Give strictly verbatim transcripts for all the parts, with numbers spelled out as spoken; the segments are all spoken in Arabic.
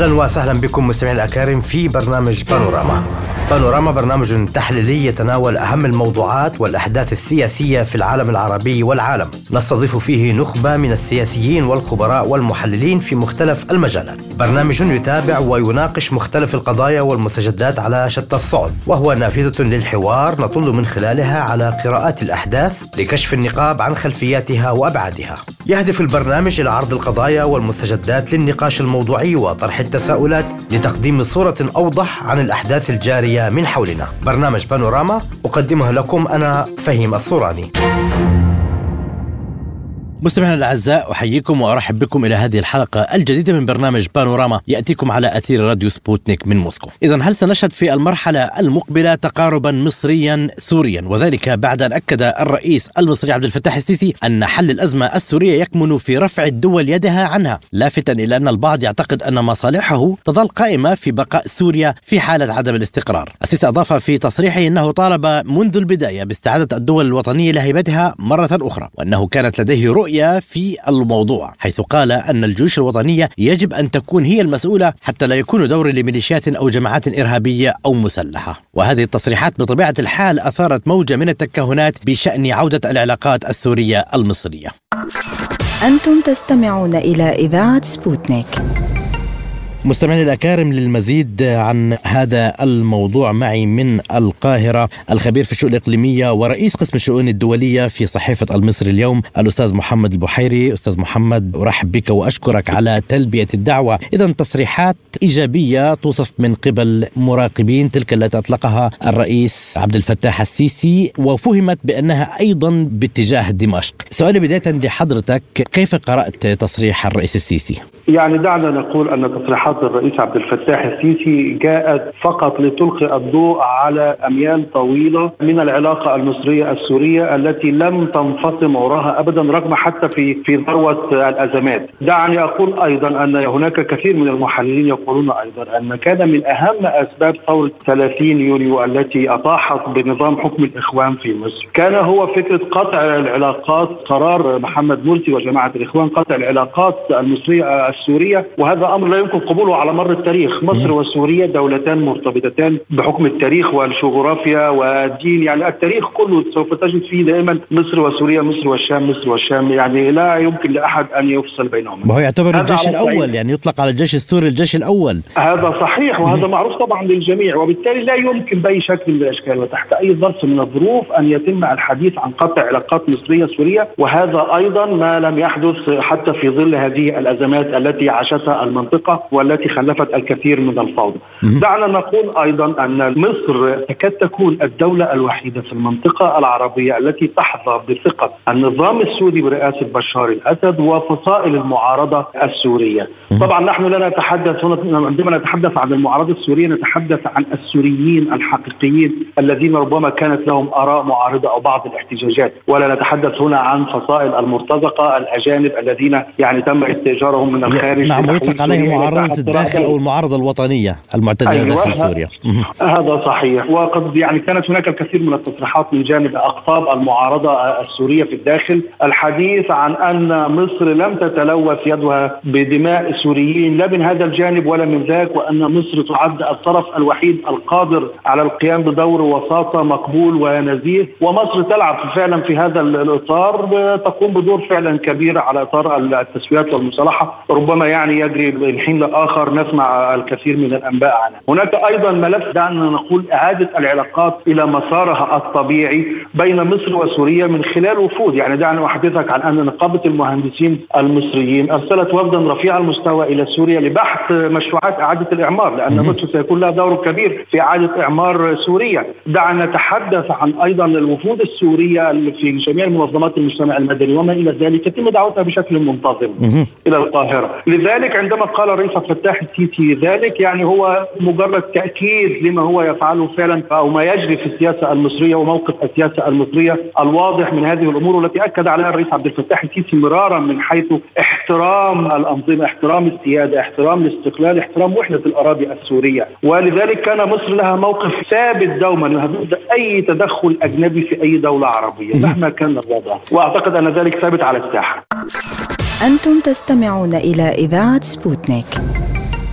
أهلا وسهلا بكم مستمعين الأكارم في برنامج بانوراما. بانوراما برنامج تحليلي يتناول أهم الموضوعات والأحداث السياسية في العالم العربي والعالم. نستضيف فيه نخبة من السياسيين والخبراء والمحللين في مختلف المجالات. برنامج يتابع ويناقش مختلف القضايا والمستجدات على شتى الصعد، وهو نافذة للحوار نطل من خلالها على قراءات الأحداث لكشف النقاب عن خلفياتها وأبعادها. يهدف البرنامج إلى عرض القضايا والمستجدات للنقاش الموضوعي وطرح التساؤلات لتقديم صورة أوضح عن الأحداث الجارية من حولنا. برنامج بانوراما أقدمه لكم أنا فهيم الصوراني. مستمعينا الأعزاء، أحييكم وأرحب بكم إلى هذه الحلقة الجديدة من برنامج بانوراما يأتيكم على أثير راديو سبوتنيك من موسكو. إذن هل سنشهد في المرحلة المقبلة تقاربا مصريا سوريا، وذلك بعد أن أكد الرئيس المصري عبد الفتاح السيسي أن حل الأزمة السورية يكمن في رفع الدول يدها عنها، لافتاً إلى أن البعض يعتقد أن مصالحه تظل قائمة في بقاء سوريا في حالة عدم الاستقرار. السيسي أضاف في تصريحه أنه طالب منذ البداية باستعادة الدول الوطنية لهيبتها مرة أخرى، وأنه كانت لديه رؤية في الموضوع، حيث قال أن الجيوش الوطنية يجب أن تكون هي المسؤولة حتى لا يكون دور لميليشيات أو جماعات إرهابية أو مسلحة. وهذه التصريحات بطبيعة الحال أثارت موجة من التكهنات بشأن عودة العلاقات السورية المصرية. أنتم تستمعون إلى إذاعة سبوتنيك. مستمعين الأكارم، للمزيد عن هذا الموضوع معي من القاهرة الخبير في الشؤون الإقليمية ورئيس قسم الشؤون الدولية في صحيفة المصري اليوم الأستاذ محمد البحيري. أستاذ محمد، أرحب بك وأشكرك على تلبية الدعوة. إذن تصريحات إيجابية توصف من قبل مراقبين تلك التي أطلقها الرئيس عبد الفتاح السيسي، وفهمت بأنها أيضا باتجاه دمشق. سؤالي بداية لحضرتك، كيف قرأت تصريح الرئيس السيسي؟ يعني دعنا نقول أن تصريحات الرئيس عبد الفتاح السيسي جاءت فقط لتلقي الضوء على أميال طويلة من العلاقة المصرية السورية التي لم تنفصم وراها أبدا، رغم حتى في في ذروة الأزمات. دعني أقول أيضا أن هناك كثير من المحللين يقولون أيضا أن كان من أهم أسباب ثورة ثلاثين يونيو التي أطاحت بنظام حكم الإخوان في مصر كان هو فكرة قطع العلاقات، قرار محمد مرسي وجماعة الإخوان قطع العلاقات المصرية السورية، وهذا أمر لا يمكن قبوله على مر التاريخ. مصر وسوريا دولتان مرتبطتان بحكم التاريخ والجغرافيا والدين، يعني التاريخ كله سوف تجد فيه دائما مصر وسوريا، مصر والشام، مصر والشام، يعني لا يمكن لأحد أن يفصل بينهم. وهو يعتبر الجيش الأول، يعني يطلق على الجيش السوري الجيش الأول. هذا صحيح، وهذا معروف طبعا للجميع، وبالتالي لا يمكن بأي شكل من الأشكال وتحت أي ظرف من الظروف أن يتم الحديث عن قطع علاقات مصرية سورية، وهذا أيضا ما لم يحدث حتى في ظل هذه الأزمات التي عاشتها المنطقة والتي خلفت الكثير من الفوضى. دعنا نقول أيضا أن مصر تكاد تكون الدولة الوحيدة في المنطقة العربية التي تحظى بثقة النظام السوري برئاسة بشار الأسد وفصائل المعارضة السورية. طبعا نحن لا نتحدث هنا، عندما نتحدث عن المعارضة السورية نتحدث عن السوريين الحقيقيين الذين ربما كانت لهم آراء معارضة أو بعض الاحتجاجات، ولا نتحدث هنا عن فصائل المرتزقة الأجانب الذين يعني تم استئجارهم من الخارج. نعم، يطلق عليهم معارضة الداخل أو المعارضة الوطنية المعتدلة أيوة داخل سوريا. هذا صحيح، وقد يعني كانت هناك الكثير من التصريحات من جانب أقطاب المعارضة السورية في الداخل، الحديث عن أن مصر لم تتلوث يدها بدماء سوريين لا من هذا الجانب ولا من ذاك، وأن مصر تعد الطرف الوحيد القادر على القيام بدور وساطة مقبول ونزيه، ومصر تلعب فعلا في هذا الإطار، تقوم بدور فعلا كبير على إطار التسويات والمصالحة. ربما يعني يجري من حين لآخر نسمع الكثير من الأنباء عنها. هناك أيضا ملف دعنا نقول إعادة العلاقات إلى مسارها الطبيعي بين مصر وسوريا من خلال وفود. يعني دعنا أحدثك عن أن نقابة المهندسين المصريين أرسلت وفدا رفيع المستوى إلى سوريا لبحث مشروعات إعادة الإعمار، لأن مصر سيكون لها دور كبير في إعادة إعمار سوريا. دعنا نتحدث عن أيضا الوفود السورية في جميع منظمات المجتمع المدني وما إلى ذلك يتم دعوتها بشكل منتظم إلى القاهرة. لذلك عندما قال الرئيس عبد الفتاح السيسي ذلك، يعني هو مجرد تأكيد لما هو يفعله فعلا أو ما يجري في السياسة المصرية وموقف السياسة المصرية الواضح من هذه الأمور، والتي أكد عليها الرئيس عبد الفتاح السيسي مرارا من حيث احترام الأنظمة، احترام السيادة، احترام الاستقلال، احترام وحدة الأراضي السورية. ولذلك كان مصر لها موقف ثابت دوما ضد أي تدخل أجنبي في أي دولة عربية مهما كان الوضع، وأعتقد أن ذلك ثابت على الساحة. أنتم تستمعون إلى إذاعة سبوتنيك.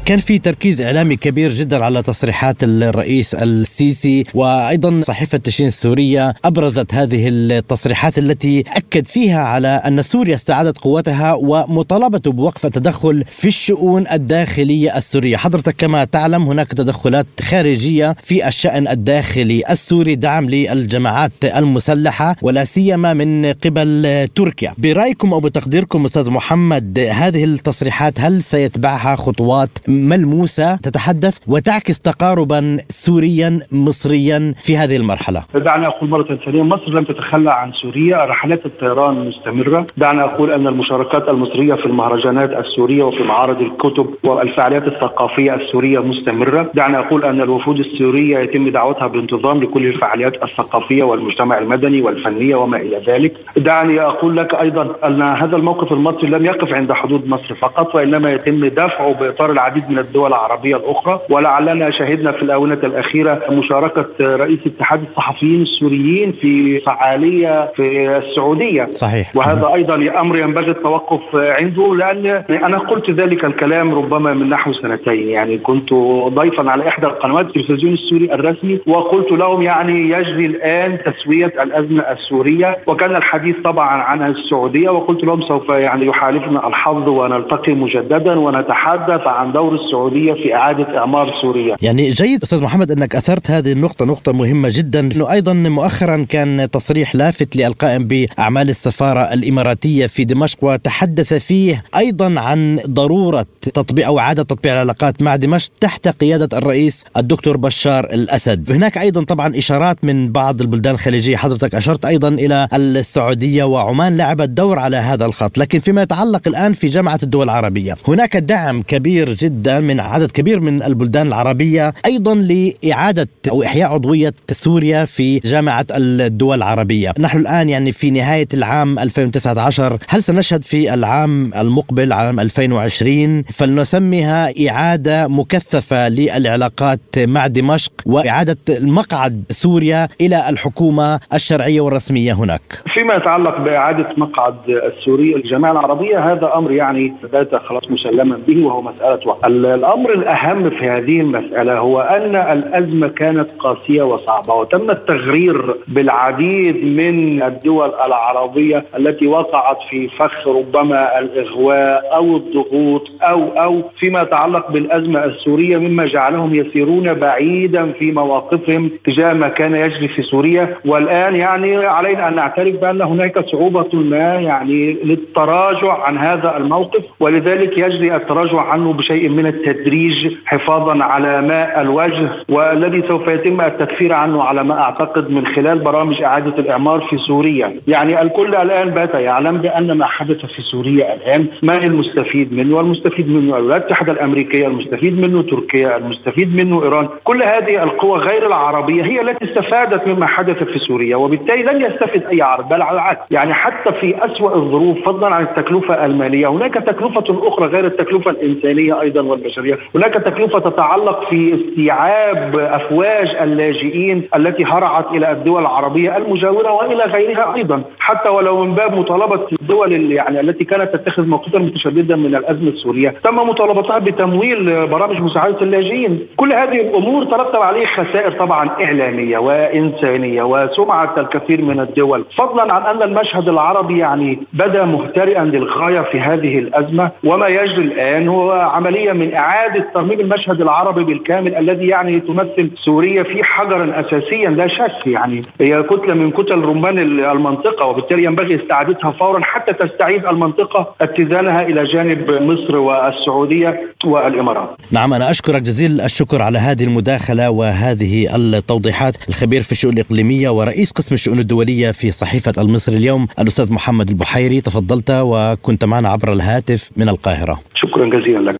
كان في تركيز إعلامي كبير جدا على تصريحات الرئيس السيسي، وأيضا صحيفة تشرين السورية أبرزت هذه التصريحات التي أكد فيها على أن سوريا استعادت قوتها ومطالبته بوقف التدخل في الشؤون الداخلية السورية. حضرتك كما تعلم هناك تدخلات خارجية في الشأن الداخلي السوري، دعم للجماعات المسلحة ولا سيما من قبل تركيا. برأيكم أو بتقديركم أستاذ محمد، هذه التصريحات هل سيتبعها خطوات ملموسة تتحدث وتعكس تقاربا سوريا مصريا في هذه المرحلة؟ دعني أقول مرة ثانية، مصر لم تتخلى عن سوريا، رحلات الطيران مستمرة. دعني أقول أن المشاركات المصرية في المهرجانات السورية وفي معارض الكتب والفعاليات الثقافية السورية مستمرة. دعني أقول أن الوفود السورية يتم دعوتها بانتظام لكل الفعاليات الثقافية والمجتمع المدني والفنية وما إلى ذلك. دعني أقول لك أيضا أن هذا الموقف المصري لم يقف عند حدود مصر فقط، وإنما يتم دفعه بإطار العديد من الدول العربية الأخرى. ولعلنا شهدنا في الآونة الأخيرة مشاركة رئيس اتحاد الصحفيين السوريين في فعالية في السعودية. صحيح. وهذا أيضا أمر ينبغي التوقف عنده، لأن أنا قلت ذلك الكلام ربما من نحو سنتين، يعني كنت ضيفا على إحدى القنوات التلفزيون السوري الرسمي، وقلت لهم يعني يجري الآن تسوية الأزمة السورية، وكان الحديث طبعا عن السعودية، وقلت لهم سوف يعني يحالفنا الحظ ونلتقي مجددا ونتحدث عن دور السعودية في إعادة إعمار سوريا. يعني جيد أستاذ محمد أنك أثرت هذه النقطة، نقطة مهمة جدا، أنه أيضا مؤخرا كان تصريح لافت للقائم بأعمال السفارة الإماراتية في دمشق، وتحدث فيه أيضا عن ضرورة تطبيق أو إعادة تطبيق العلاقات مع دمشق تحت قيادة الرئيس الدكتور بشار الأسد. هناك أيضا طبعا إشارات من بعض البلدان الخليجية، حضرتك أشرت أيضا إلى السعودية وعمان لعبت دور على هذا الخط. لكن فيما يتعلق الآن في جامعة الدول العربية هناك دعم كبير جدا من عدد كبير من البلدان العربية أيضا لإعادة أو إحياء عضوية سوريا في جامعة الدول العربية. نحن الآن يعني في نهاية العام ألفين وتسعة عشر، هل سنشهد في العام المقبل عام ألفين وعشرين فلنسميها إعادة مكثفة للعلاقات مع دمشق وإعادة مقعد سوريا إلى الحكومة الشرعية والرسمية هناك؟ فيما يتعلق بإعادة مقعد السوري الجماعة العربية، هذا أمر يعني بات خلاص مسلما به، وهو مسألة وقت. الأمر الأهم في هذه المسألة هو أن الأزمة كانت قاسية وصعبة، وتم التغرير بالعديد من الدول العربية التي وقعت في فخ ربما الإغواء أو الضغوط أو أو فيما يتعلق بالأزمة السورية، مما جعلهم يسيرون بعيدا في مواقفهم تجاه ما كان يجري في سوريا. والآن يعني علينا أن نعترف بأن هناك صعوبة ما يعني للتراجع عن هذا الموقف، ولذلك يجري التراجع عنه بشيء من التدريج حفاظا على ماء الوجه، والذي سوف يتم التكفير عنه على ما أعتقد من خلال برامج إعادة الإعمار في سوريا. يعني الكل الآن بات يعلم بأن ما حدث في سوريا الآن ما المستفيد منه، والمستفيد منه الولايات المتحدة الأمريكية، المستفيد منه تركيا، المستفيد منه إيران. كل هذه القوى غير العربية هي التي استفادت مما حدث في سوريا، وبالتالي لن يستفد أي عرب، بل على العكس. يعني حتى في أسوأ الظروف فضلا عن التكلفة المالية هناك تكلفة أخرى غير التكلفة الإنسانية أيضا والبشرية. هناك تكلفة تتعلق في استيعاب أفواج اللاجئين التي هرعت إلى الدول العربية المجاورة وإلى غيرها أيضا، حتى ولو من باب مطالبة الدول اللي يعني التي كانت تتخذ موقفا متشددا من الأزمة السورية تم مطالبتها بتمويل برامج مساعدة اللاجئين. كل هذه الأمور ترتب عليه خسائر طبعا إعلامية وإنسانية وسمعة الكثير من الدول، فضلا عن أن المشهد العربي يعني بدا مهترئا للغاية في هذه الأزمة. وما يجري الآن هو عملية من إعادة ترميم المشهد العربي بالكامل الذي يعني تمثل سوريا في حجرا أساسيا لا شك، يعني هي كتلة من كتل رمان المنطقة، وبالتالي ينبغي استعادتها فورا حتى تستعيد المنطقة اتزانها إلى جانب مصر والسعودية والإمارات. نعم، أنا أشكرك جزيل الشكر على هذه المداخلة وهذه التوضيحات. الخبير في الشؤون الإقليمية ورئيس قسم الشؤون الدولية في صحيفة المصري اليوم الأستاذ محمد البحيري، تفضلت وكنت معنا عبر الهاتف من القاهرة. شكرا جزيلا لك.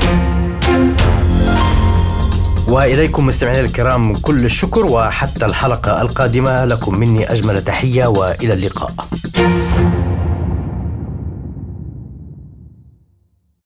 وإليكم مستمعينا الكرام كل الشكر، وحتى الحلقة القادمة لكم مني أجمل تحية وإلى اللقاء.